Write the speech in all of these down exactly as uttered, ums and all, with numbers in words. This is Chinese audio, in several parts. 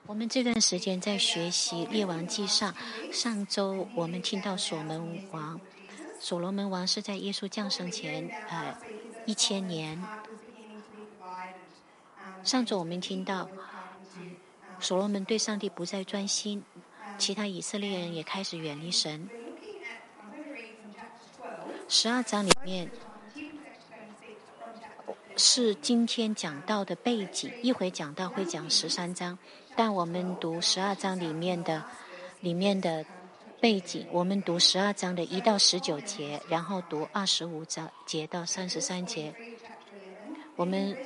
我们这段时间在学习列王记上，上周我们听到所罗门王，所罗门王是在耶稣降生前呃一千年。上周我们听到，嗯，所罗门对上帝不再专心，其他以色列人也开始远离神。十二章里面是今天讲到的背景，一会讲到会讲十三章，但我们读十二章里面的里面的背景，我们读十二章的一到十九节，然后读二十五章节到三十三节。我们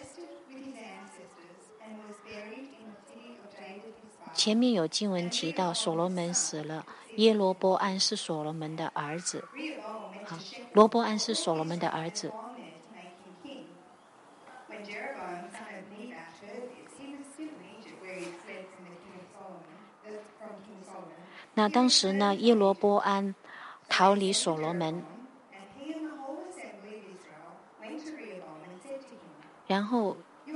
前面有经文提到所罗门死了，耶罗波安是所罗门的儿子，啊，罗波安是所罗门的儿子。那当时呢，耶罗波安逃离所罗门，然后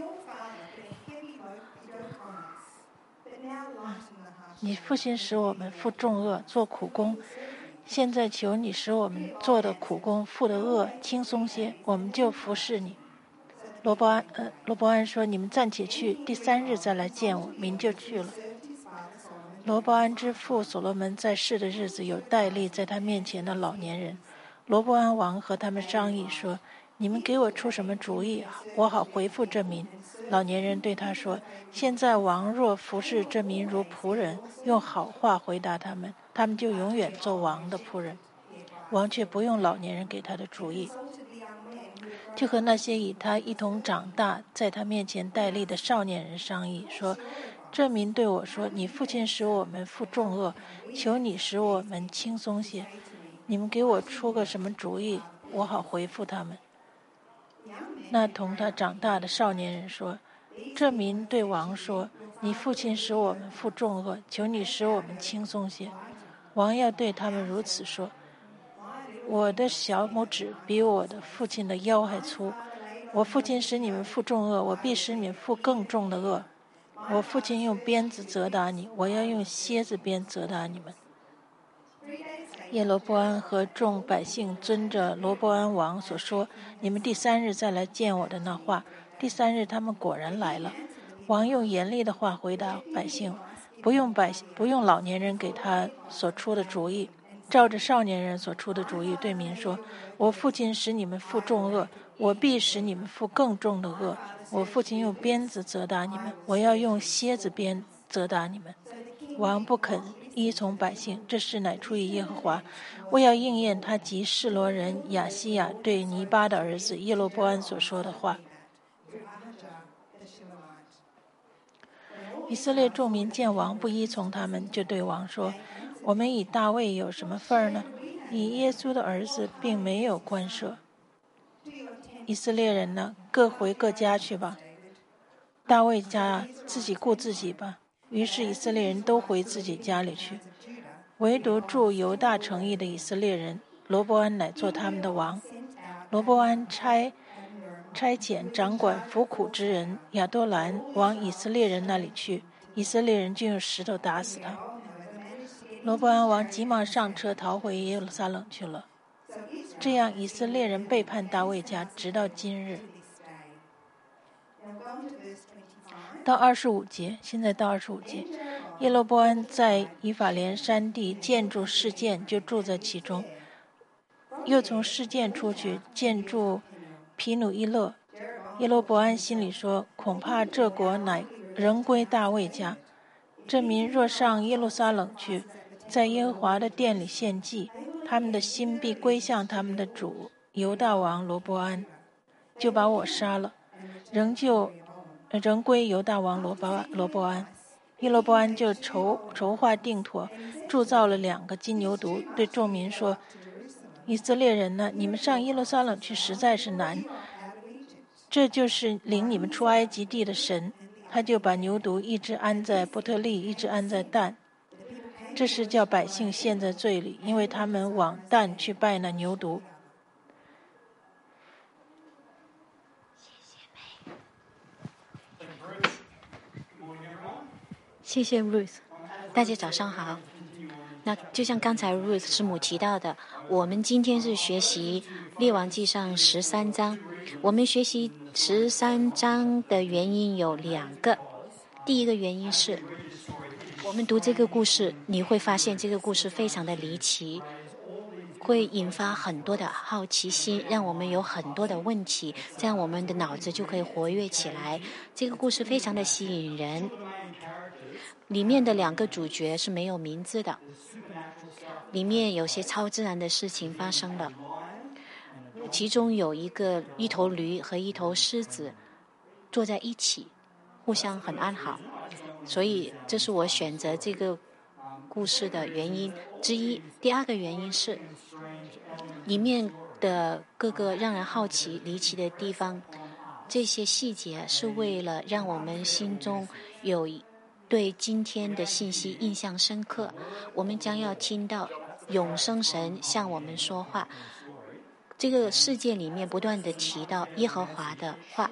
你父亲使我们负重恶，做苦工，现在求你使我们做的苦工负的恶轻松些，我们就服侍你。罗伯安呃，罗伯安说：“你们暂且去，第三日再来见我。”民就去了。罗伯安之父所罗门在世的日子，有戴笠在他面前的老年人。罗伯安王和他们商议说：“你们给我出什么主意，我好回复这民。”老年人对他说：“现在王若服侍这民如仆人，用好话回答他们，他们就永远做王的仆人。”王却不用老年人给他的主意，就和那些与他一同长大，在他面前戴笠的少年人商议说：“这民对我说，你父亲使我们负重恶，求你使我们轻松些。你们给我出个什么主意，我好回复他们。”那同他长大的少年人说：“这民对王说，你父亲使我们负重恶，求你使我们轻松些。”王要对他们如此说：“我的小拇指比我的父亲的腰还粗。我父亲使你们负重恶，我必使你们负更重的恶。我父亲用鞭子责打你，我要用蝎子鞭责打你们。”耶罗波安和众百姓遵着罗波安王所说，你们第三日再来见我的那话，第三日他们果然来了。王用严厉的话回答百姓，不用百不用老年人给他所出的主意，照着少年人所出的主意对民说：“我父亲使你们负重恶，我必使你们负更重的恶。我父亲用鞭子责打你们，我要用蝎子鞭责打你们。”王不肯依从百姓，这事乃出于耶和华，为要应验他及示罗人亚西亚对尼巴的儿子耶罗波安所说的话。以色列众民见王不依从他们，就对王说：“我们以大卫有什么份儿呢？以耶稣的儿子并没有关涉。以色列人呢，各回各家去吧。大卫家自己顾自己吧。”于是以色列人都回自己家里去，唯独住犹大城邑的以色列人，罗波安乃做他们的王。罗波安差差遣掌管服苦之人亚多兰往以色列人那里去，以色列人就用石头打死他。罗波安王急忙上车逃回耶路撒冷去了。这样以色列人背叛大卫家，直到今日。到二十五节，现在到二十五节，耶罗波安在以法莲山地建筑示剑，就住在其中。又从示剑出去建筑皮努伊勒。耶罗波安心里说：“恐怕这国乃仍归大卫家。这民若上耶路撒冷去，在耶和华的殿里献祭，他们的心必归向他们的主犹大王罗波安，就把我杀了，仍旧。”仍归犹大王罗波罗波安。耶罗波安就筹筹划定妥，铸造了两个金牛犊，对众民说：“以色列人呢，你们上耶路撒冷去实在是难，这就是领你们出埃及地的神。”他就把牛犊一只安在伯特利，一只安在但。这是叫百姓陷在罪里，因为他们往但去拜那牛犊。 谢谢谢 Ruth， 大家早上好。那就像刚才 Ruth 师母提到的，我们今天是学习列王记上十三章。我们学习十三章的原因有两个。第一个原因是，我们读这个故事，你会发现这个故事非常的离奇，会引发很多的好奇心，让我们有很多的问题，这样我们的脑子就可以活跃起来。这个故事非常的吸引人。里面的两个主角是没有名字的，里面有些超自然的事情发生了。其中有一个一头驴和一头狮子坐在一起，互相很安好，所以这是我选择这个故事的原因之一。第二个原因是，里面的各个让人好奇离奇的地方，这些细节是为了让我们心中有对今天的信息印象深刻。我们将要听到永生神向我们说话，这个世界里面不断的提到耶和华的话，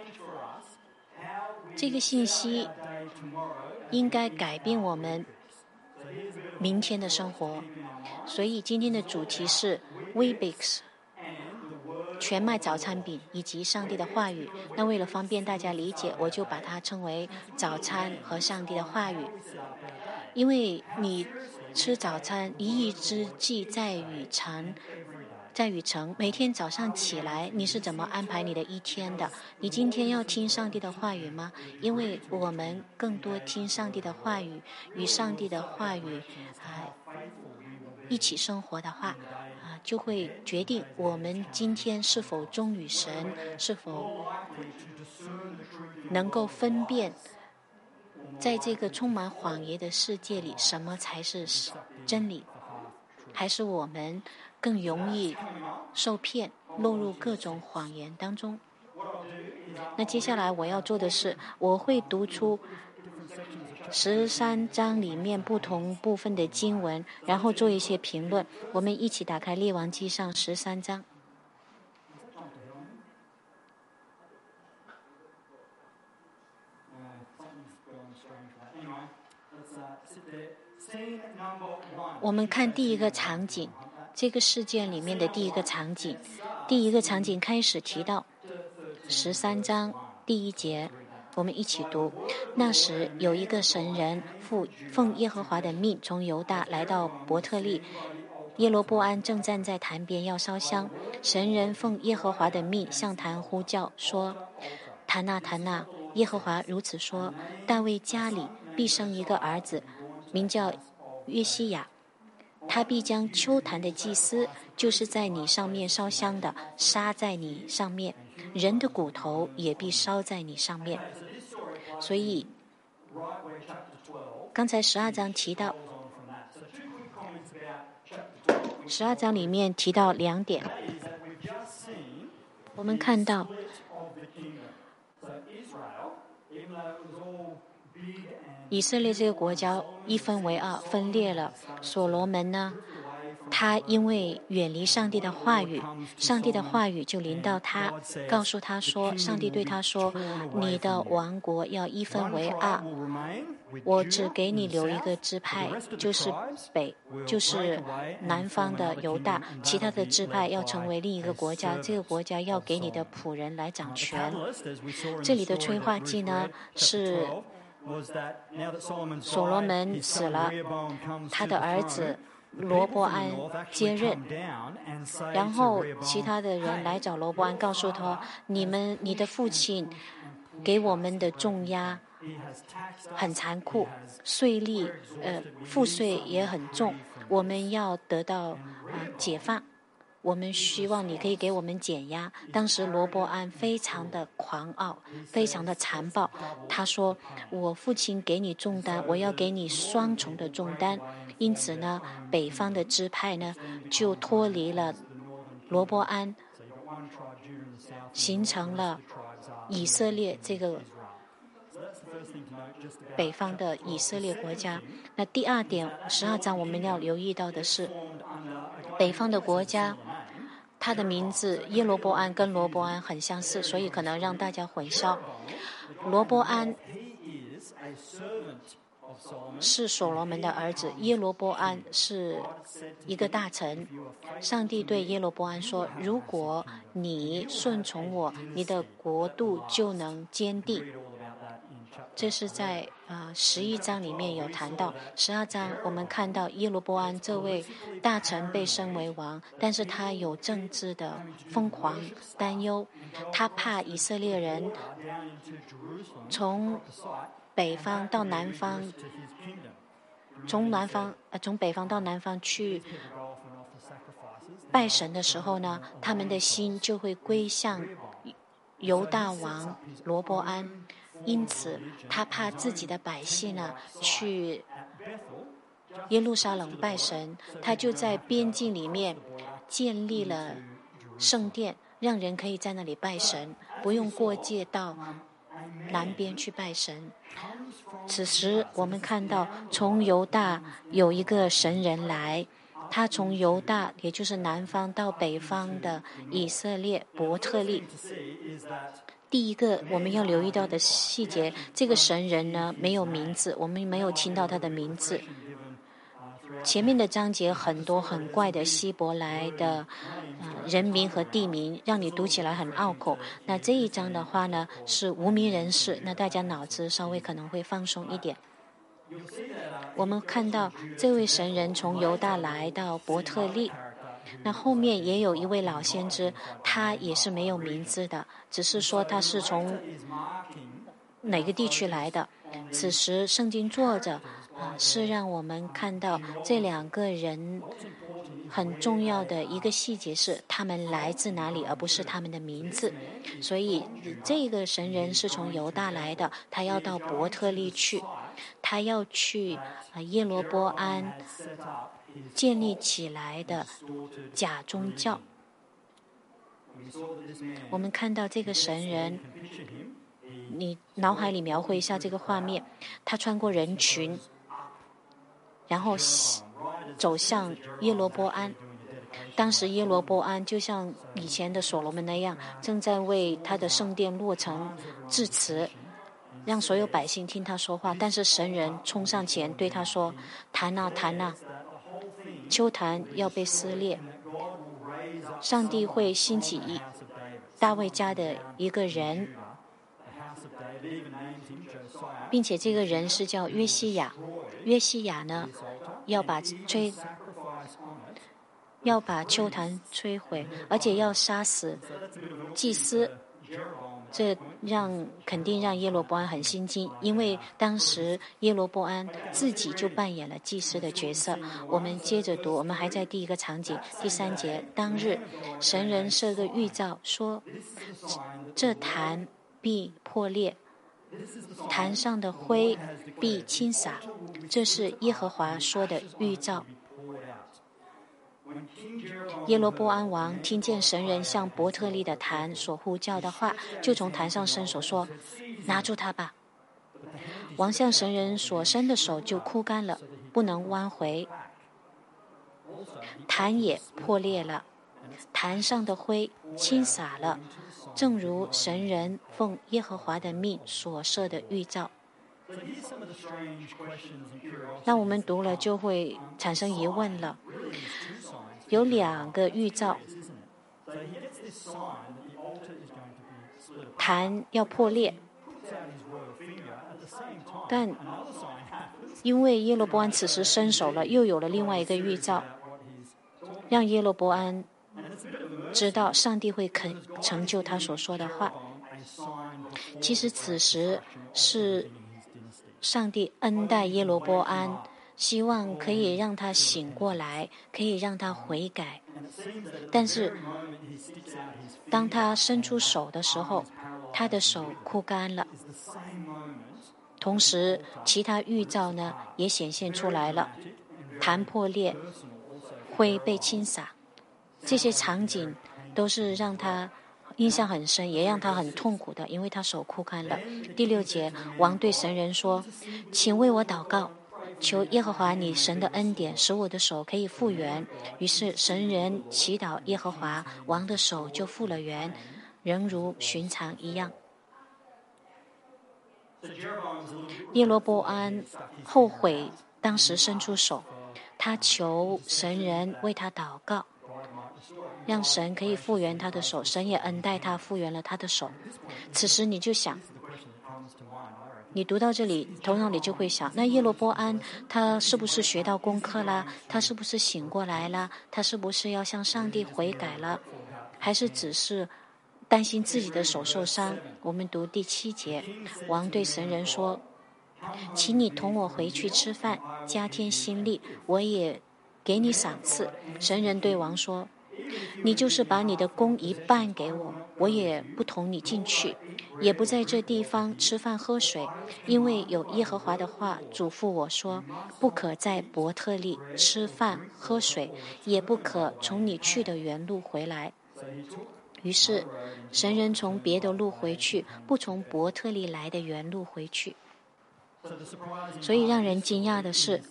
这个信息应该改变我们明天的生活。所以今天的主题是 Weetabix 全麦早餐饼以及上帝的话语。那为了方便大家理解，我就把它称为早餐和上帝的话语。因为你吃早餐，一日之计在于晨，在于晨。每天早上起来，你是怎么安排你的一天的？你今天要听上帝的话语吗？因为我们更多听上帝的话语，与上帝的话语啊、呃、一起生活的话啊、呃，就会决定我们今天是否忠于神，是否能够分辨在这个充满谎言的世界里，什么才是真理？还是我们更容易受骗，落入各种谎言当中？那接下来我要做的是，我会读出十三章里面不同部分的经文，然后做一些评论。我们一起打开列王记上十三章。我们看第一个场景，这个事件里面的第一个场景，第一个场景开始提到十三章第一节，我们一起读。那时有一个神人奉耶和华的命从犹大来到伯特利，耶罗波安正站在坛边要烧香。神人奉耶和华的命向坛呼叫说：坛啊坛啊，耶和华如此说，大卫家里必生一个儿子，名叫约西亚，他必将丘坛的祭司，就是在你上面烧香的，杀在你上面，人的骨头也必烧在你上面。所以刚才十二章提到，十二章里面提到两点，我们看到以色列这个国家一分为二，分裂了。所罗门呢，他因为远离上帝的话语，上帝的话语就临到他，告诉他说，上帝对他说，你的王国要一分为二，我只给你留一个支派，就是北，就是南方的犹大，其他的支派要成为另一个国家，这个国家要给你的仆人来掌权。这里的催化剂呢，是所罗门死了，他的儿子罗波安接任，然后其他的人来找罗波安，告诉他，你们你的父亲给我们的重压很残酷，税利呃赋税也很重，我们要得到啊、呃、解放，我们希望你可以给我们减压。当时罗波安非常的狂傲，非常的残暴，他说，我父亲给你重担，我要给你双重的重担。因此呢，北方的支派呢就脱离了罗波安，形成了以色列这个北方的以色列国家。那第二点，十二章我们要留意到的是，北方的国家他的名字耶罗波安跟罗波安很相似，所以可能让大家混淆。罗波安是所罗门的儿子，耶罗波安是一个大臣。上帝对耶罗波安说：如果你顺从我，你的国度就能坚定。这是在呃十一章里面有谈到。十二章我们看到耶罗波安这位大臣被升为王，但是他有政治的疯狂担忧，他怕以色列人从北方到南方，从南方呃从北方到南方去拜神的时候呢，他们的心就会归向犹大王罗波安。因此他怕自己的百姓呢去耶路撒冷拜神，他就在边境里面建立了圣殿，让人可以在那里拜神，不用过界到南边去拜神。此时我们看到从犹大有一个神人来，他从犹大也就是南方到北方的以色列伯特利。第一个我们要留意到的细节，这个神人呢没有名字，我们没有听到他的名字。前面的章节很多很怪的希伯来的、呃、人名和地名，让你读起来很拗口。那这一章的话呢是无名人士，那大家脑子稍微可能会放松一点。我们看到这位神人从犹大来到伯特利，那后面也有一位老先知，他也是没有名字的，只是说他是从哪个地区来的。此时圣经作者、呃、是让我们看到这两个人很重要的一个细节是他们来自哪里，而不是他们的名字。所以这个神人是从犹大来的，他要到伯特利去，他要去、呃、耶罗波安建立起来的假宗教。我们看到这个神人，你脑海里描绘一下这个画面，他穿过人群，然后走向耶罗波安。当时耶罗波安就像以前的所罗门那样，正在为他的圣殿落成致辞，让所有百姓听他说话。但是神人冲上前对他说：坛啊坛啊，丘坛要被撕裂，上帝会兴起一大卫家的一个人，并且这个人是叫约西亚。约西亚呢要把摧要把丘坛摧毁，而且要杀死祭司。这让肯定让耶罗波安很心惊，因为当时耶罗波安自己就扮演了祭司的角色。我们接着读，我们还在第一个场景第三节。当日神人设个预兆，说这坛必破裂，坛上的灰必倾洒，这是耶和华说的预兆。耶罗波安王听见神人向伯特利的坛所呼叫的话，就从坛上伸手说：拿住他吧。王向神人所伸的手就枯干了，不能弯回，坛也破裂了，坛上的灰倾洒了，正如神人奉耶和华的命所设的预兆。那我们读了就会产生疑问了，有两个预兆，坛要破裂，但因为耶罗波安此时伸手了，又有了另外一个预兆，让耶罗波安知道上帝会肯成就他所说的话。其实此时是上帝恩待耶罗波安，希望可以让他醒过来，可以让他悔改。但是当他伸出手的时候，他的手枯干了。同时其他预兆呢也显现出来了，坛破裂，灰被倾洒，这些场景都是让他印象很深，也让他很痛苦的，因为他手枯干了。第六节，王对神人说：请为我祷告，求耶和华你神的恩典，使我的手可以复原。于是神人祈祷耶和华，王的手就复了原，仍如寻常一样。 耶罗波安后悔当时伸出手，他求神人为他祷告，让神可以复原他的手，神也恩待他，复原了他的手。此时你就想，你读到这里，头脑里就会想，那耶罗波安他是不是学到功课啦？他是不是醒过来啦？他是不是要向上帝悔改了？还是只是担心自己的手受伤？我们读第七节，王对神人说，请你同我回去吃饭，加添心力，我也给你赏赐。神人对王说，你就是把你的工一半给我，我也不同你进去，也不在这地方吃饭喝水，因为有耶和华的话嘱咐我说，不可在伯特利吃饭喝水，也不可从你去的原路回来。于是神人从别的路回去，不从伯特利来的原路回去。所以让人惊讶的是，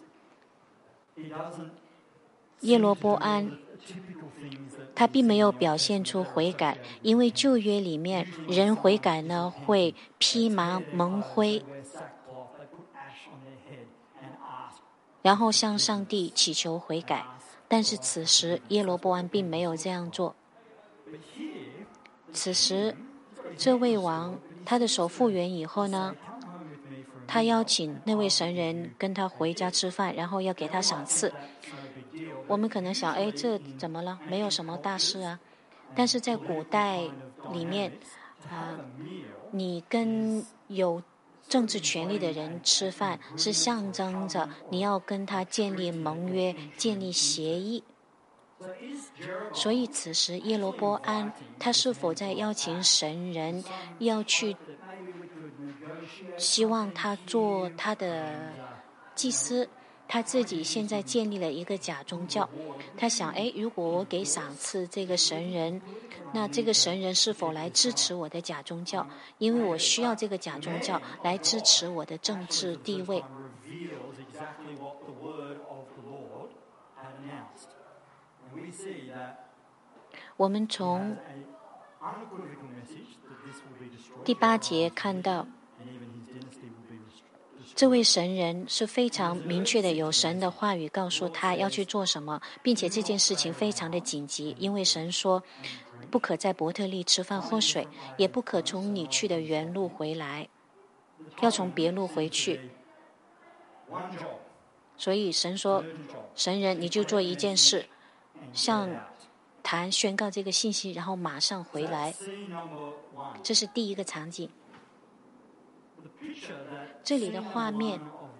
耶罗波安他并没有表现出悔改，因为旧约里面人悔改呢会披麻蒙灰，然后向上帝祈求悔改。但是此时耶罗波安并没有这样做。此时这位王他的手复原以后呢，他邀请那位神人跟他回家吃饭，然后要给他赏赐。我们可能想，哎，这怎么了？没有什么大事啊。但是在古代里面，啊、呃，你跟有政治权力的人吃饭，是象征着你要跟他建立盟约、建立协议。所以此时耶罗波安他是否在邀请神人要去，希望他做他的祭司？他自己现在建立了一个假宗教，他想，哎，如果我给赏赐这个神人，那这个神人是否来支持我的假宗教？因为我需要这个假宗教来支持我的政治地位。我们从第八节看到，这位神人是非常明确的，有神的话语告诉他要去做什么，并且这件事情非常的紧急，因为神说不可在伯特利吃饭喝水，也不可从你去的原路回来，要从别路回去。所以神说，神人你就做一件事，向坛宣告这个信息，然后马上回来。这是第一个场景。这里的画面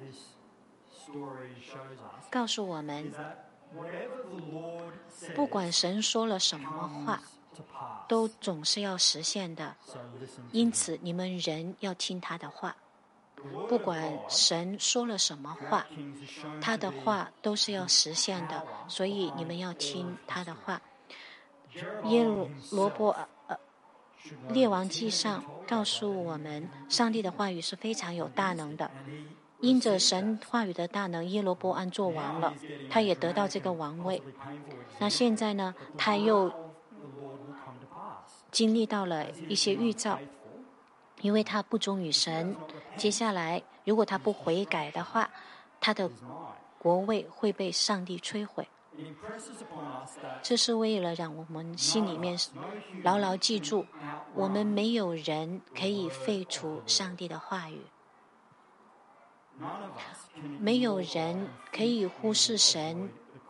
告诉我们，不管神说了什么话，都总是要实现的。因此你们人要听他的话。不管神说了什么话，他的话都是要实现的，所以你们要听他的话。耶罗波呃列王记上告诉我们，上帝的话语是非常有大能的。因着神话语的大能，耶罗波安做王了，他也得到这个王位。那现在呢，他又经历到了一些预兆，因为他不忠于神，接下来如果他不悔改的话，他的国位会被上帝摧毁。这是为了让我们心里面牢牢记住，我们没有人可以废除上帝的话语，没有人可以忽视神，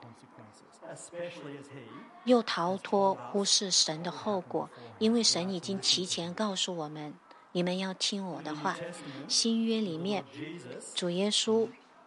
又逃脱忽视神的后果，因为神已经提前告诉我们，你们要听我的话。新约里面，主耶稣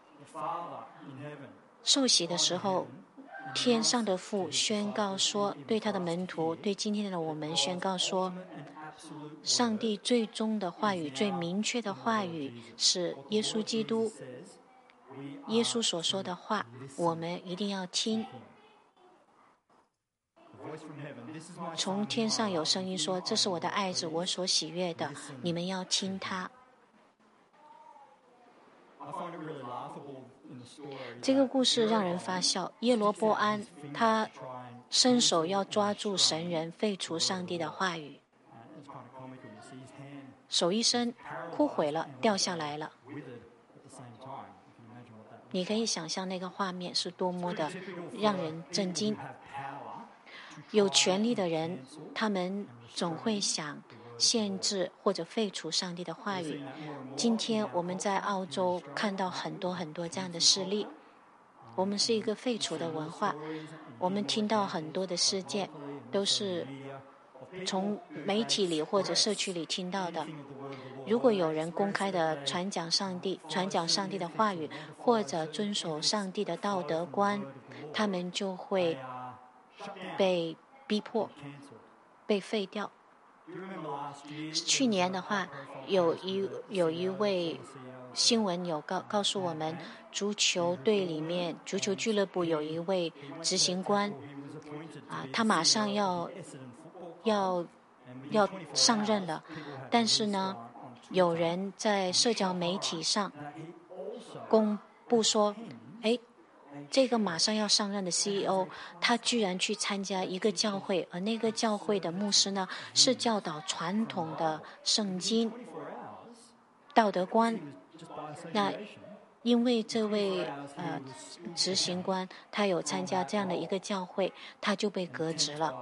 受洗的时候，天上的父宣告说，对他的门徒，对今天的我们宣告说，上帝最终的话语，最明确的话语是耶稣基督，耶稣所说的话，我们一定要听。从天上有声音说，这是我的爱子，我所喜悦的，你们要听他。这个故事让人发笑。耶罗波安他伸手要抓住神人，废除上帝的话语， 手一伸，枯毁了，掉下来了。你可以想象那个画面是多么的让人震惊。有权力的人，他们总会想限制或者废除上帝的话语。今天我们在澳洲看到很多很多这样的事例。我们是一个废除的文化，我们听到很多的事件都是从媒体里或者社区里听到的。如果有人公开的传讲上帝、传讲上帝的话语，或者遵守上帝的道德观，他们就会被逼迫、被废掉。去年的话，有一有一位新闻有告告诉我们，足球队里面，足球俱乐部有一位执行官，啊，他马上要要要上任了，但是呢，有人在社交媒体上公布说，哎，这个马上要上任的 C E O， 他居然去参加一个教会，而那个教会的牧师呢，是教导传统的圣经道德观。那因为这位呃执行官他有参加这样的一个教会，他就被革职了。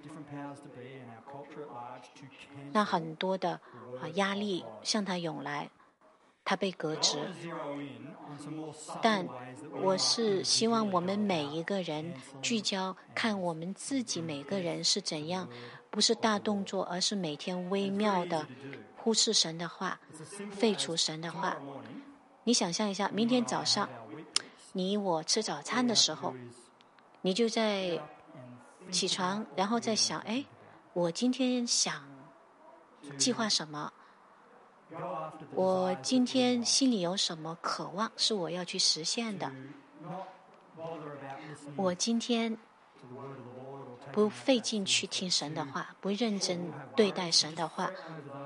那很多的啊压力向他涌来，他被革职。但我是希望我们每一个人聚焦看我们自己每个人是怎样，不是大动作，而是每天微妙的忽视神的话，废除神的话。你想象一下，明天早上你我吃早餐的时候，你就在起床，然后在想，哎，我今天想计划什么？我今天心里有什么渴望是我要去实现的？我今天不费劲去听神的话，不认真对待神的话。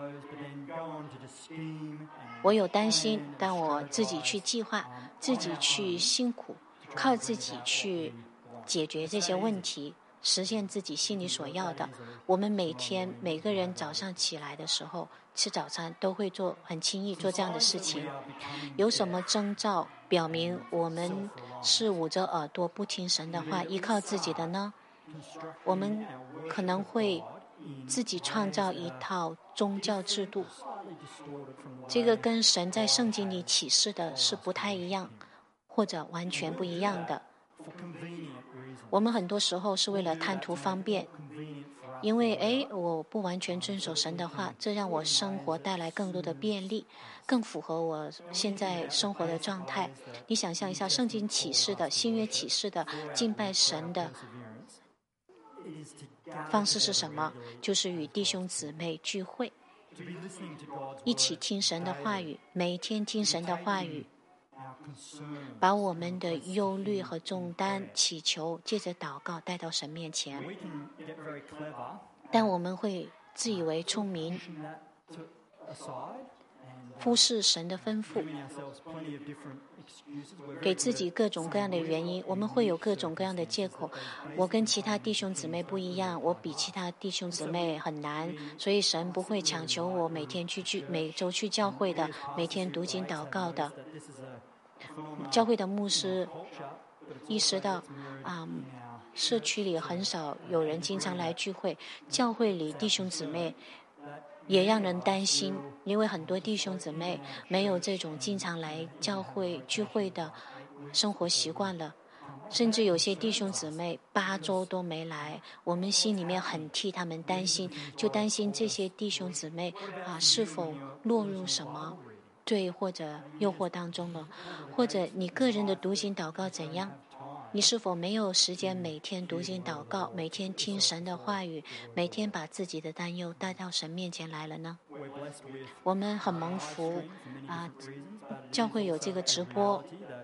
我有担心，但我自己去计划，自己去辛苦，靠自己去解决这些问题，实现自己心里所要的。我们每天每个人早上起来的时候吃早餐都会做很轻易做这样的事情。有什么征兆表明我们是捂着耳朵不听神的话，依靠自己的呢？我们可能会自己创造一套宗教制度，这个跟神在圣经里启示的是不太一样，或者完全不一样的。我们很多时候是为了贪图方便，因为哎，我不完全遵守神的话，这让我生活带来更多的便利，更符合我现在生活的状态。你想象一下，圣经启示的、新约启示的敬拜神的方式是什么？就是与弟兄姊妹聚会，一起听神的话语，每天听神的话语，把我们的忧虑和重担、祈求，借着祷告带到神面前。但我们会自以为聪明，忽视神的吩咐，给自己各种各样的原因。我们会有各种各样的借口。我跟其他弟兄姊妹不一样，我比其他弟兄姊妹很难，所以神不会强求我每天去聚，每周去教会的，每天读经祷告的。教会的牧师意识到，啊、嗯，社区里很少有人经常来聚会，教会里弟兄姊妹也让人担心，因为很多弟兄姊妹没有这种经常来教会聚会的生活习惯了，甚至有些弟兄姊妹八周都没来，我们心里面很替他们担心，就担心这些弟兄姊妹啊是否落入什么罪或者诱惑当中了，或者你个人的读经祷告怎样？你是否没有时间每天读经祷告，每天听神的话语，每天把自己的担忧带到神面前来了呢？我们很蒙福啊，教会有这个直播，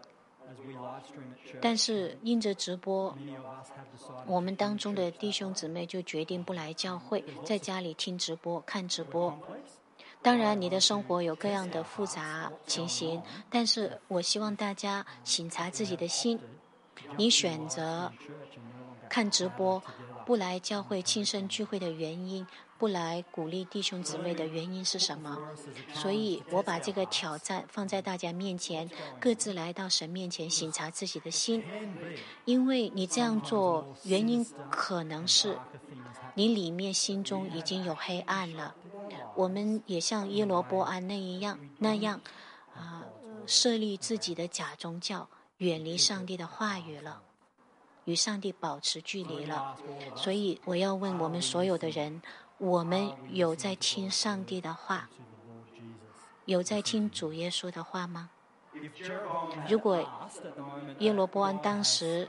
但是因着直播，我们当中的弟兄姊妹就决定不来教会，在家里听直播、看直播。当然你的生活有各样的复杂情形，但是我希望大家省察自己的心，你选择看直播不来教会亲身聚会的原因， 不来鼓励弟兄姊妹的原因是什么？所以我把这个挑战放在大家面前，各自来到神面前省察自己的心。因为你这样做，原因可能是你里面心中已经有黑暗了。我们也像耶罗波安那一样那样啊、呃，设立自己的假宗教，远离上帝的话语了，与上帝保持距离了。所以我要问我们所有的人，我们有在听上帝的话，有在听主耶稣的话吗？如果耶罗波安当时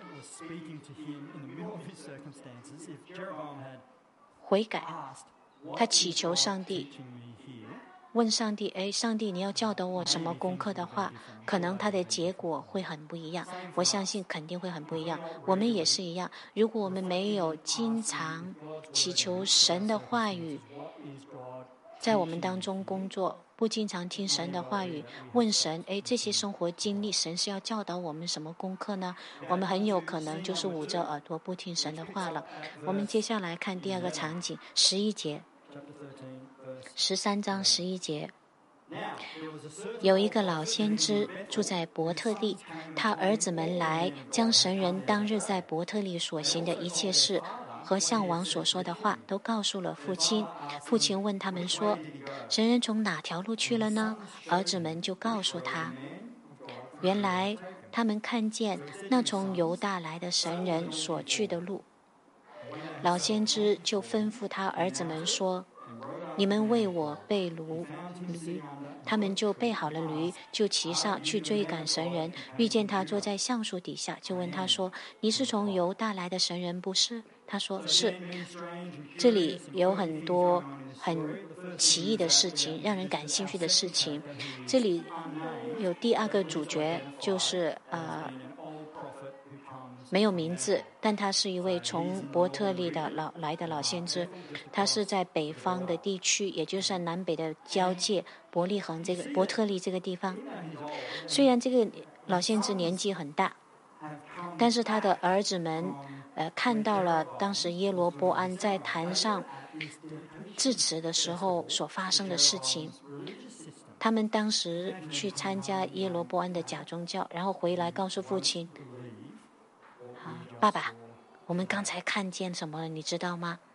悔改，他祈求上帝，问上帝，哎，上帝你要教导我什么功课的话，可能他的结果会很不一样。我相信肯定会很不一样。我们也是一样，如果我们没有经常祈求神的话语在我们当中工作，不经常听神的话语，问神，哎，这些生活经历，神是要教导我们什么功课呢？我们很有可能就是捂着耳朵不听神的话了。我们接下来看第二个场景，十一节，十三章十一节。有一个老先知住在伯特利，他儿子们来将神人当日在伯特利所行的一切事和向王所说的话都告诉了父亲。父亲问他们说，神人从哪条路去了呢？儿子们就告诉他，原来他们看见那从犹大来的神人所去的路。老先知就吩咐他儿子们说，你们为我备驴驴，他们就备好了驴，就骑上去追赶神人。遇见他坐在橡树底下，就问他说，你是从犹大来的神人不是？他说是。这里有很多很奇异的事情，让人感兴趣的事情。这里有第二个主角，就是呃没有名字，但他是一位从伯特利的老来的老先知，他是在北方的地区，也就是南北的交界伯利恒这个伯特利这个地方。虽然这个老先知年纪很大，但是他的儿子们呃看到了当时耶罗波安在坛上致辞的时候所发生的事情。他们当时去参加耶罗波安的假宗教，然后回来告诉父亲，啊，爸爸，我们刚才看见什么了，你知道吗？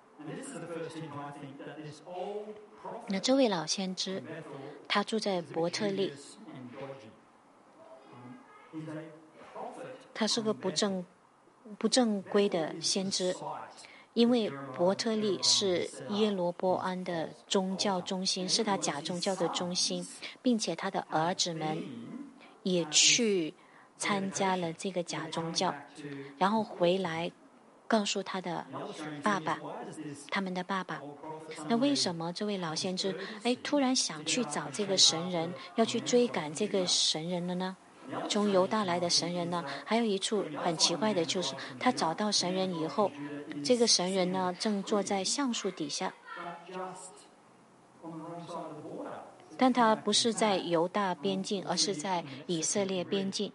那这位老先知，他住在伯特利，他是个不正不正规的先知，因为伯特利是耶罗波安的宗教中心，是他假宗教的中心，并且他的儿子们也去参加了这个假宗教，然后回来告诉他的爸爸，他们的爸爸。那为什么这位老先知哎突然想去找这个神人，要去追赶这个神人了呢？从犹大来的神人呢？还有一处很奇怪的就是，他找到神人以后，这个神人呢正坐在橡树底下，但他不是在犹大边境，而是在以色列边境。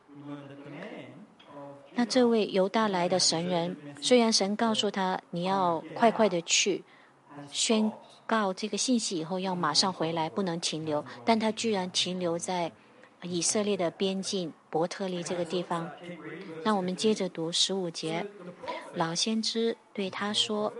那这位犹大来的神人，虽然神告诉他你要快快的去宣告这个信息以后要马上回来，不能停留，但他居然停留在以色列的边境伯特利这个地方。那我们接着读十五节，老先知对他说，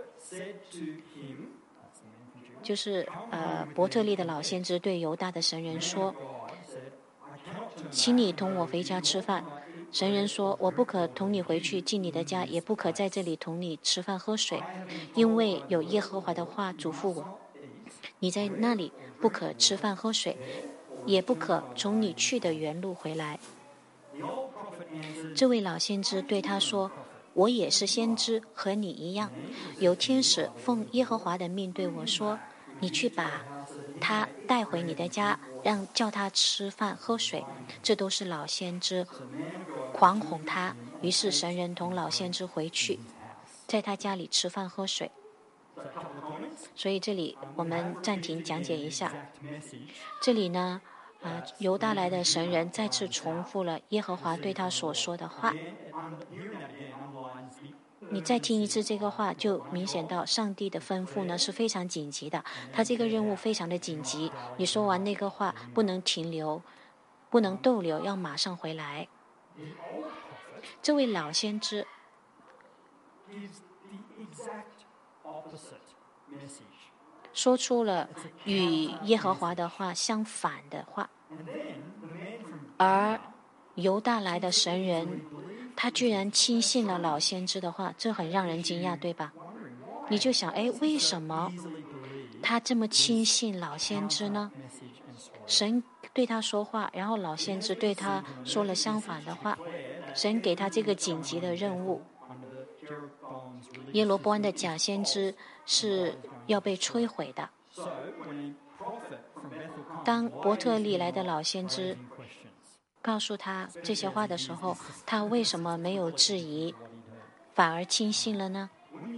就是呃伯特利的老先知对犹大的神人说，请你同我回家吃饭。神人说，我不可同你回去进你的家，也不可在这里同你吃饭喝水，因为有耶和华的话嘱咐我，你在那里不可吃饭喝水，也不可从你去的原路回来。这位老先知对他说，我也是先知，和你一样，有天使奉耶和华的命对我说，你去把他带回你的家，让叫他吃饭喝水。这都是老先知狂哄他。于是神人同老先知回去，在他家里吃饭喝水。所以这里我们暂停讲解一下。这里呢呃，犹大来的神人再次重复了耶和华对他所说的话。 你再听一次这个话，就明显到上帝的吩咐呢是非常紧急的，他这个任务非常的紧急。你说完那个话，不能停留，不能逗留，要马上回来。这位老先知说出了与耶和华的话相反的话，而犹大来的神人，他居然轻信了老先知的话，这很让人惊讶，对吧？你就想，哎，为什么他这么轻信老先知呢？神对他说话，然后老先知对他说了相反的话。神给他这个紧急的任务，耶罗波安的假先知是要被摧毁的。当伯特利来的老先知告诉他这些话的时候，他为什么没有质疑，反而轻信了呢？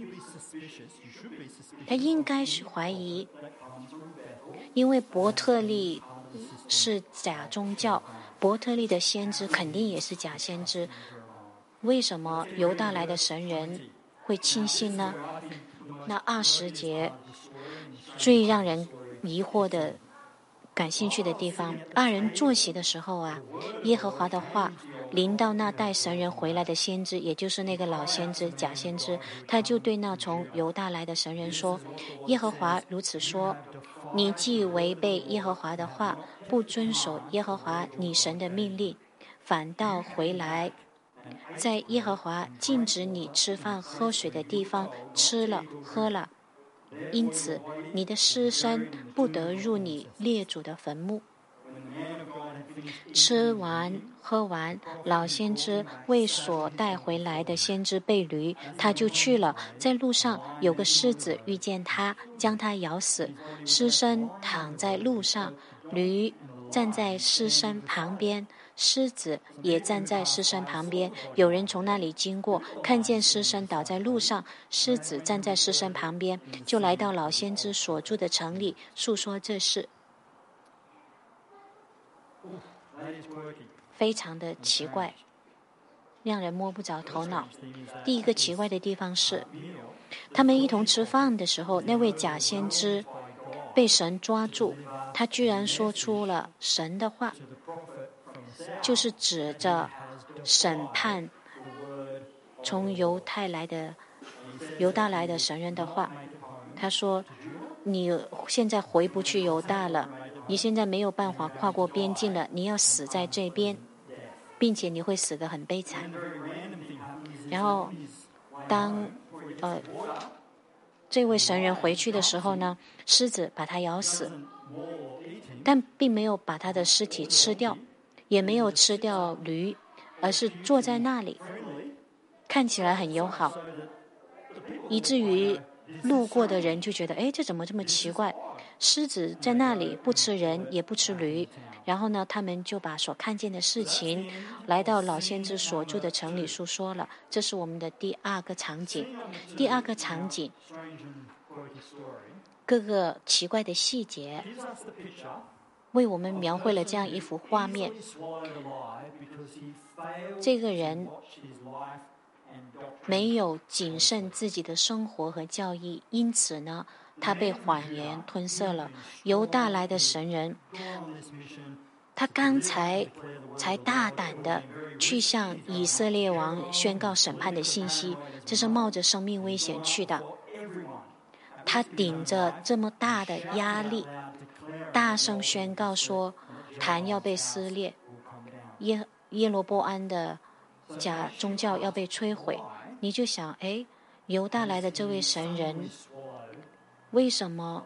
他应该是怀疑，因为伯特利是假宗教，伯特利的先知肯定也是假先知，为什么犹大来的神人会轻信呢？那二十节最让人疑惑的、感兴趣的地方，二人坐席的时候啊，耶和华的话临到那带神人回来的先知，也就是那个老先知、假先知，他就对那从犹大来的神人说：耶和华如此说，你既违背耶和华的话，不遵守耶和华你神的命令，反倒回来在耶和华禁止你吃饭喝水的地方吃了喝了，因此你的尸身不得入你列祖的坟墓。吃完喝完，老先知为所带回来的先知备驴，他就去了。在路上有个狮子遇见他，将他咬死，尸身躺在路上，驴站在尸身旁边，狮子也站在尸身旁边。有人从那里经过，看见尸身倒在路上，狮子站在尸身旁边，就来到老先知所住的城里，述说这事。非常的奇怪，让人摸不着头脑。第一个奇怪的地方是，他们一同吃饭的时候，那位假先知被神抓住，他居然说出了神的话，就是指着审判从犹太来的犹大来的神人的话。他说，你现在回不去犹大了，你现在没有办法跨过边境了，你要死在这边，并且你会死得很悲惨。然后当呃这位神人回去的时候呢，狮子把他咬死，但并没有把他的尸体吃掉，也没有吃掉驴，而是坐在那里，看起来很友好，以至于路过的人就觉得，哎，这怎么这么奇怪？狮子在那里不吃人也不吃驴。然后呢，他们就把所看见的事情来到老先知所住的城里述说了。这是我们的第二个场景。第二个场景，各个奇怪的细节为我们描绘了这样一幅画面。这个人没有谨慎自己的生活和教义，因此呢，他被谎言吞噬了。犹大来的神人，他刚才才大胆的去向以色列王宣告审判的信息，这是冒着生命危险去的。他顶着这么大的压力，大声宣告说，坛要被撕裂，耶耶罗波安的假宗教要被摧毁。你就想，哎，犹大来的这位神人，为什么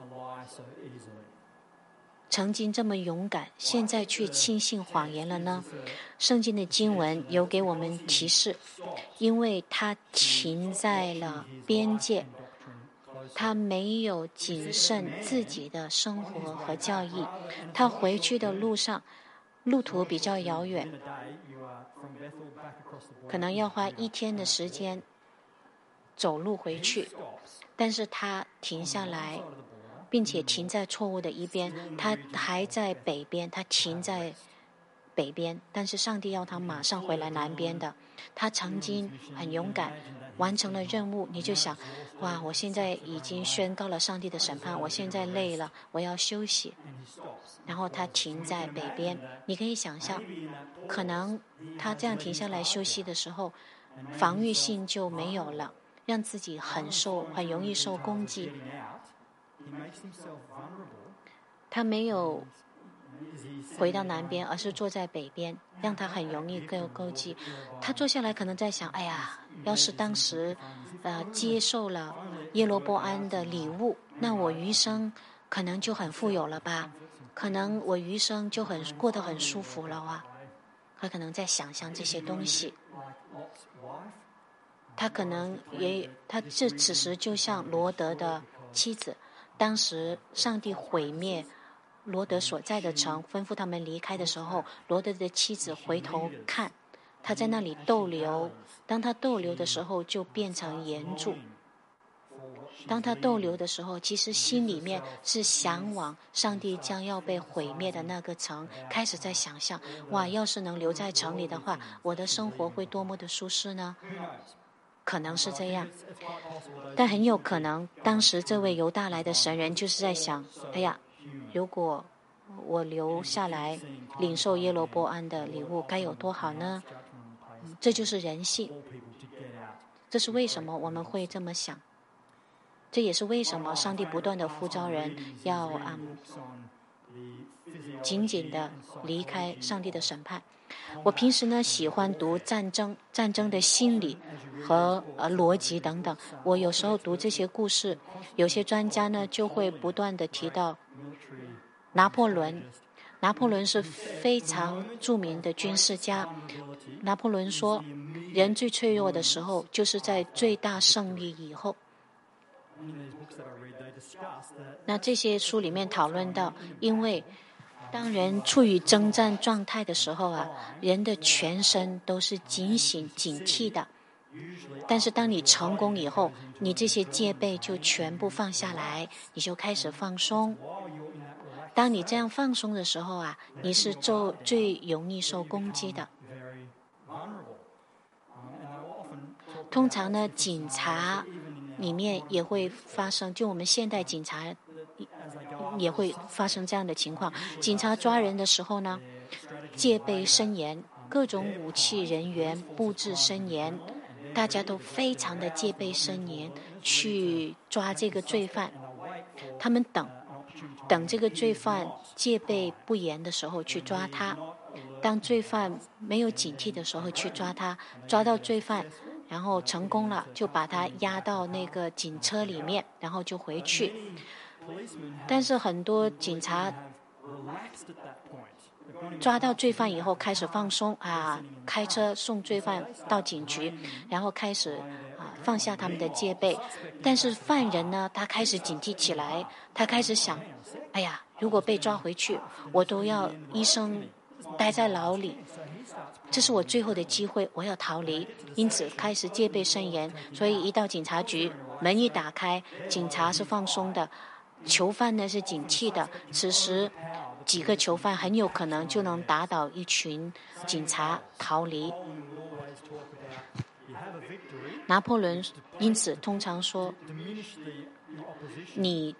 曾经这么勇敢，现在却轻信谎言了呢？圣经的经文有给我们提示，因为他停在了边界，他没有谨慎自己的生活和教义，他回去的路上，路途比较遥远，可能要花一天的时间走路回去，但是他停下来，并且停在错误的一边，他还在北边，他停在北边，但是上帝要他马上回来南边的。他曾经很勇敢，完成了任务，你就想，哇，我现在已经宣告了上帝的审判，我现在累了，我要休息。然后他停在北边，你可以想象，可能他这样停下来休息的时候，防御性就没有了，让自己很受很容易受攻击。他没有回到南边，而是坐在北边，让他很容易够勾击。他坐下来可能在想，哎呀，要是当时呃接受了耶罗波安的礼物，那我余生可能就很富有了吧，可能我余生就很过得很舒服了啊。他可能在想象这些东西，他可能也他这此时就像罗德的妻子，当时上帝毁灭罗德所在的城，吩咐他们离开的时候，罗德的妻子回头看，他在那里逗留，当他逗留的时候就变成岩柱。当他逗留的时候，其实心里面是向往上帝将要被毁灭的那个城，开始在想象，哇，要是能留在城里的话，我的生活会多么的舒适呢？可能是这样，但很有可能当时这位犹大来的神人就是在想，哎呀，如果我留下来领受耶罗波安的礼物该有多好呢？这就是人性，这是为什么我们会这么想，这也是为什么上帝不断的呼召人要嗯紧紧的离开上帝的审判。我平时呢喜欢读战争战争的心理和呃逻辑等等，我有时候读这些故事，有些专家呢就会不断的提到拿破仑。拿破仑是非常著名的军事家。拿破仑说，人最脆弱的时候就是在最大胜利以后。那这些书里面讨论到，因为当人处于征战状态的时候啊，人的全身都是警醒警惕的。但是当你成功以后，你这些戒备就全部放下来，你就开始放松。当你这样放松的时候啊，你是最最容易受攻击的。通常呢，警察里面也会发生，就我们现代警察也会发生这样的情况。警察抓人的时候呢，戒备森严，各种武器人员布置森严，大家都非常的戒备森严去抓这个罪犯。他们等等这个罪犯戒备不严的时候去抓他，当罪犯没有警惕的时候去抓他，抓到罪犯然后成功了，就把他押到那个警车里面，然后就回去。但是很多警察抓到罪犯以后开始放松啊，开车送罪犯到警局，然后开始啊放下他们的戒备。但是犯人呢，他开始警惕起来，他开始想，哎呀，如果被抓回去，我都要一生待在牢里，这是我最后的机会，我要逃离。因此开始戒备森严，所以一到警察局，门一打开，警察是放松的，囚犯呢是警惕的。此时几个囚犯很有可能就能打倒一群警察逃离。拿破仑因此通常说，你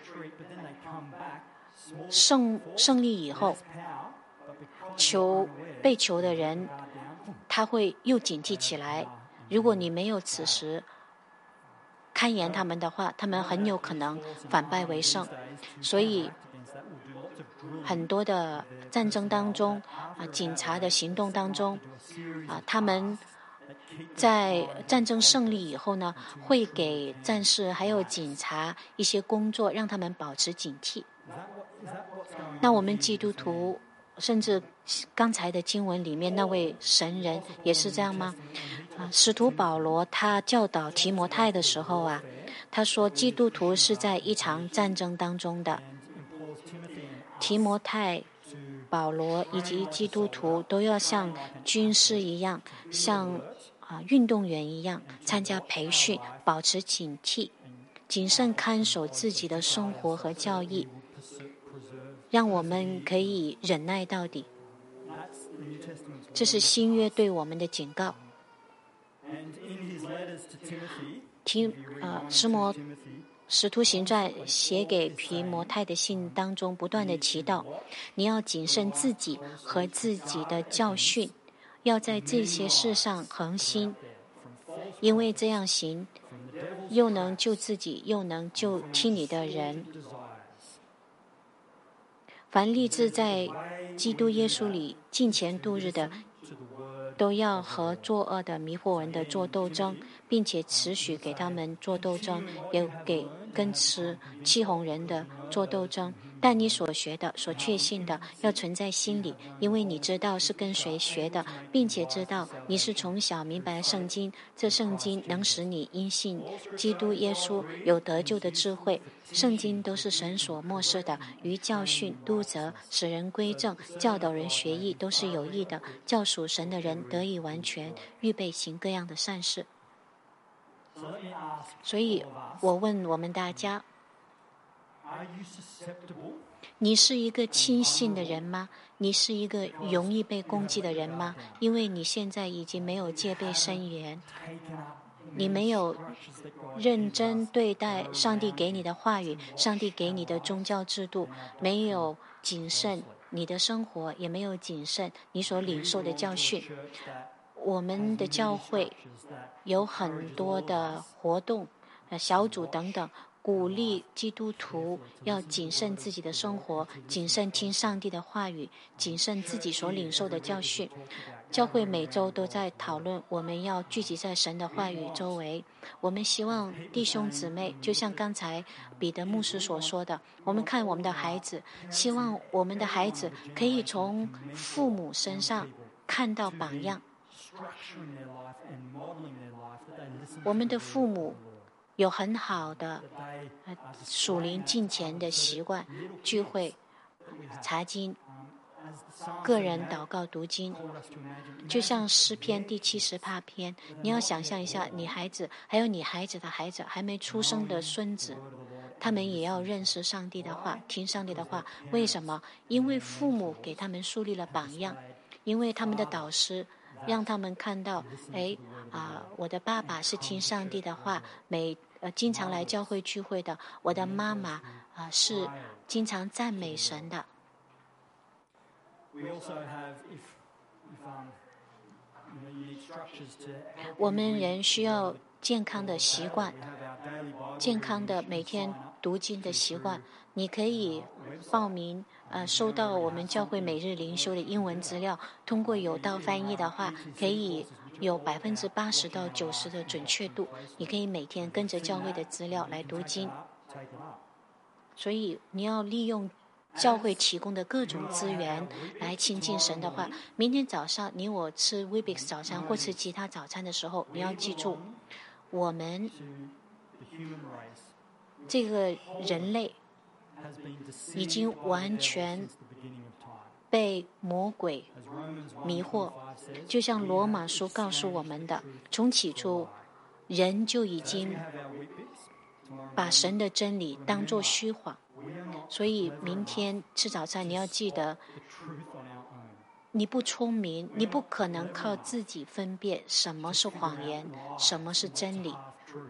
胜胜利以后，求被囚的人他会又警惕起来，如果你没有此时看严他们的话，他们很有可能反败为胜。所以很多的战争当中啊，警察的行动当中啊，他们在战争胜利以后呢，会给战士还有警察一些工作，让他们保持警惕。那我们基督徒甚至刚才的经文里面那位神人也是这样吗？啊，使徒保罗他教导提摩太的时候啊，他说基督徒是在一场战争当中的。提摩太、保罗以及基督徒都要像军事一样，像啊运动员一样参加培训，保持警惕，谨慎看守自己的生活和教义，让我们可以忍耐到底。 这是新约对我们的警告。提呃，使摩使徒行传写给提摩太的信当中，不断的提到，你要谨慎自己和自己的教训，要在这些事上恒心，因为这样行，又能救自己，又能救听你的人。凡立志在基督耶稣里敬虔度日的，都要和作恶的迷惑人的做斗争，并且持续给他们做斗争，也给跟持欺哄人的做斗争。但你所学的、所确信的，要存在心里，因为你知道是跟谁学的，并且知道你是从小明白圣经。这圣经能使你因信基督耶稣有得救的智慧。圣经都是神所默示的，于教训、督责、使人归正、教导人学义，都是有益的，叫属神的人得以完全，预备行各样的善事。所以我问我们大家，你是一个轻信的人吗？你是一个容易被攻击的人吗？因为你现在已经没有戒备森严，你没有认真对待上帝给你的话语，上帝给你的宗教制度，没有谨慎你的生活，也没有谨慎你所领受的教训。我们的教会有很多的活动、小组等等，鼓励基督徒要谨慎自己的生活，谨慎听上帝的话语，谨慎自己所领受的教训。教会每周都在讨论，我们要聚集在神的话语周围。我们希望弟兄姊妹，就像刚才彼得牧师所说的，我们看我们的孩子，希望我们的孩子可以从父母身上看到榜样。我们的父母有很好的呃属灵敬虔的习惯，聚会、查经、个人祷告读经，就像诗篇第七十八篇，你要想象一下，你孩子还有你孩子的孩子还没出生的孙子，他们也要认识上帝的话，听上帝的话。为什么？因为父母给他们树立了榜样，因为他们的导师让他们看到，哎啊、呃，我的爸爸是听上帝的话，每呃经常来教会聚会的，我的妈妈啊、呃、是经常赞美神的。我们人需要健康的习惯，健康的每天读经的习惯。你可以报名呃，收到我们教会每日灵修的英文资料，通过有道翻译的话，可以有百分之八十到九十的准确度。你可以每天跟着教会的资料来读经，所以你要利用教会提供的各种资源来亲近神的话。明天早上你我吃 Weebix 早餐或吃其他早餐的时候，你要记住，我们这个人类已经完全被魔鬼迷惑，就像罗马书告诉我们的，从起初人就已经把神的真理当作虚谎。所以明天吃早餐你要记得，你不聪明，你不可能靠自己分辨什么是谎言，什么是真理，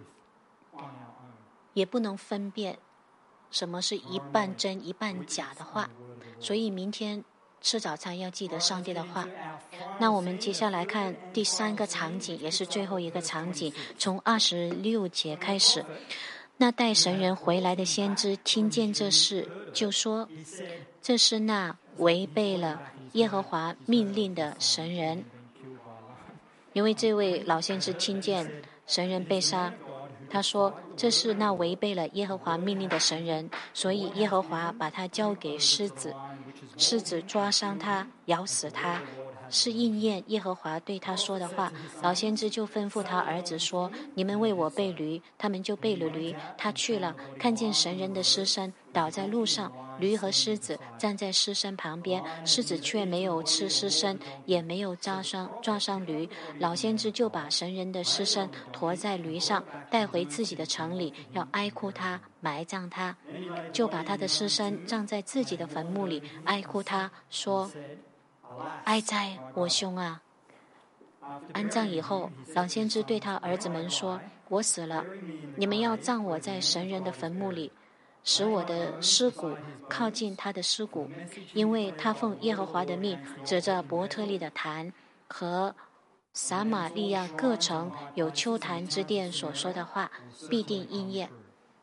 也不能分辨什么是一半真一半假的话。所以明天吃早餐要记得上帝的话。那我们接下来看第三个场景，也是最后一个场景，从二十六节开始。那带神人回来的先知听见这事，就说，这是那违背了耶和华命令的神人。因为这位老先知听见神人被杀，他说这是那违背了耶和华命令的神人，所以耶和华把他交给狮子，狮子抓伤他，咬死他，是应验耶和华对他说的话。老先知就吩咐他儿子说，你们为我备驴，他们就备了驴。他去了，看见神人的尸身倒在路上，驴和狮子站在尸身旁边，狮子却没有吃尸身，也没有抓伤抓伤驴。老先知就把神人的尸身驮在驴上，带回自己的城里，要哀哭他，埋葬他，就把他的尸身葬在自己的坟墓里，哀哭他，说， 哀哉，我兄啊！安葬以后，老先知对他儿子们说：“我死了，你们要葬我在神人的坟墓里，使我的尸骨靠近他的尸骨，因为他奉耶和华的命，指着伯特利的坛和撒玛利亚各城有丘坛之殿所说的话，必定应验。”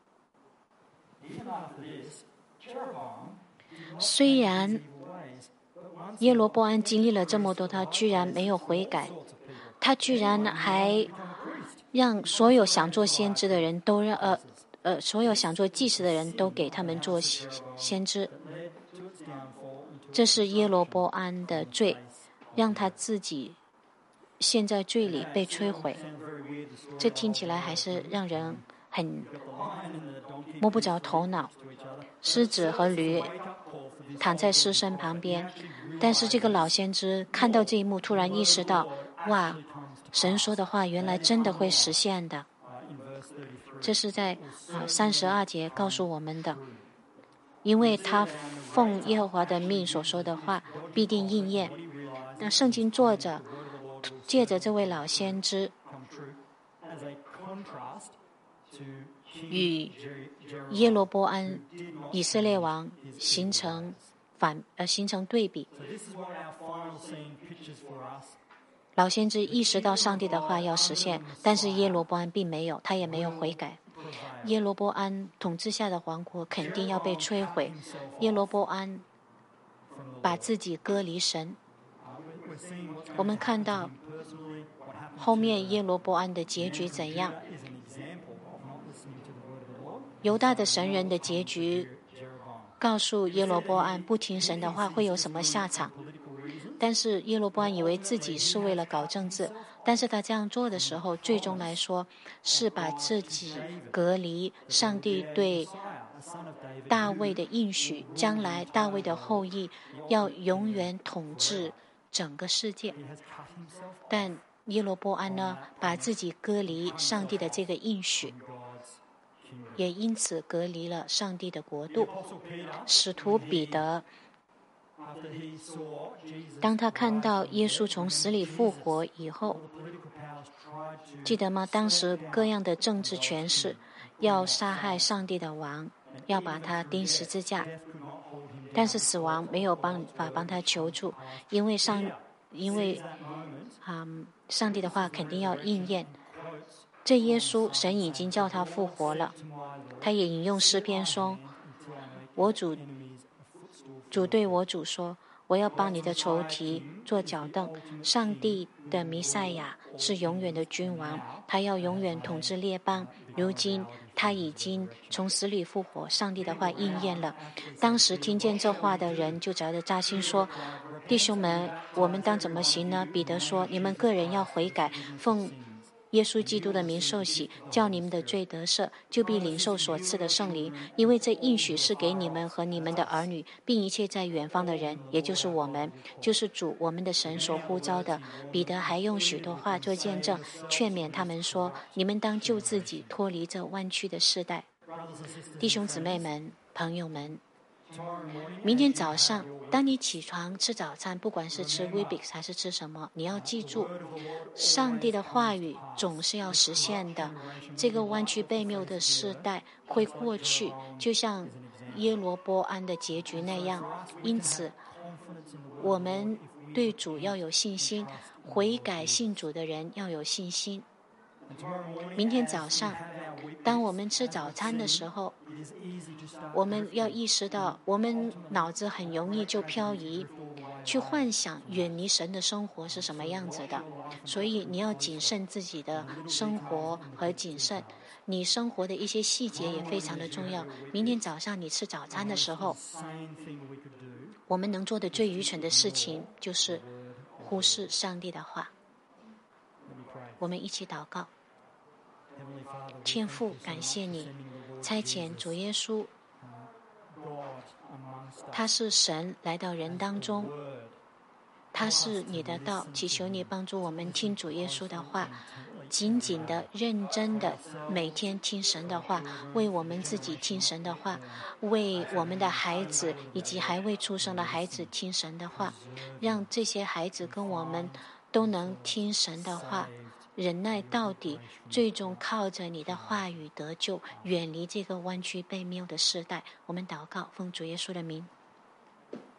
虽然耶罗波安经历了这么多，他居然没有悔改，他居然还让所有想做先知的人都让呃呃所有想做祭司的人都给他们做先知。这是耶罗波安的罪，让他自己陷在罪里被摧毁。这听起来还是让人很摸不着头脑。狮子和驴躺在尸身旁边，但是这个老先知看到这一幕，突然意识到，哇，神说的话原来真的会实现的。这是在啊三十二节告诉我们的，因为他奉耶和华的命所说的话必定应验。那圣经作者借着这位老先知与耶罗波安以色列王形成反呃形成对比。老先知意识到上帝的话要实现，但是耶罗波安并没有，他也没有悔改。耶罗波安统治下的王国肯定要被摧毁。耶罗波安把自己割离神。我们看到后面耶罗波安的结局怎样？犹大的神人的结局告诉耶罗波安，不听神的话会有什么下场。但是耶罗波安以为自己是为了搞政治，但是他这样做的时候，最终来说是把自己隔离上帝对大卫的应许，将来大卫的后裔要永远统治整个世界。但耶罗波安呢，把自己隔离上帝的这个应许，也因此隔离了上帝的国度。使徒彼得当他看到耶稣从死里复活以后，记得吗？当时各样的政治权势要杀害上帝的王，要把他钉十字架，但是死亡没有办法帮他求助，因为上因为嗯，上帝的话肯定要应验。这耶稣神已经叫他复活了，他也引用诗篇说：“我主主对我主说，我要帮你的仇敌做脚凳。”上帝的弥赛亚是永远的君王，他要永远统治列邦。如今他已经从死里复活，上帝的话应验了。当时听见这话的人就觉得扎心，说：“弟兄们，我们当怎么行呢？”彼得说：“你们个人要悔改，奉耶稣基督的名受洗，叫你们的罪得赦，就必领受所赐的圣灵。因为这应许是给你们和你们的儿女，并一切在远方的人，也就是我们，就是主我们的神所呼召的。”彼得还用许多话做见证，劝勉他们说：“你们当救自己，脱离这弯曲的世代。”弟兄姊妹们，朋友们，明天早上当你起床吃早餐，不管是吃 Weetabix 还是吃什么，你要记住，上帝的话语总是要实现的。这个弯曲悖谬的世代会过去，就像耶罗波安的结局那样。因此我们对主要有信心，悔改信主的人要有信心。明天早上当我们吃早餐的时候，我们要意识到，我们脑子很容易就漂移，去幻想远离神的生活是什么样子的。所以你要谨慎自己的生活和谨慎你生活的一些细节也非常的重要。明天早上你吃早餐的时候，我们能做的最愚蠢的事情就是忽视上帝的话。我们一起祷告。天父，感谢你差遣主耶稣，他是神来到人当中， 它是你的道，祈求你帮助我们听主耶稣的话，紧紧的、认真的每天听神的话，为我们自己听神的话，为我们的孩子以及还未出生的孩子听神的话，让这些孩子跟我们都能听神的话，忍耐到底，最终靠着你的话语得救，远离这个弯曲悖谬的世代。我们祷告，奉主耶稣的名。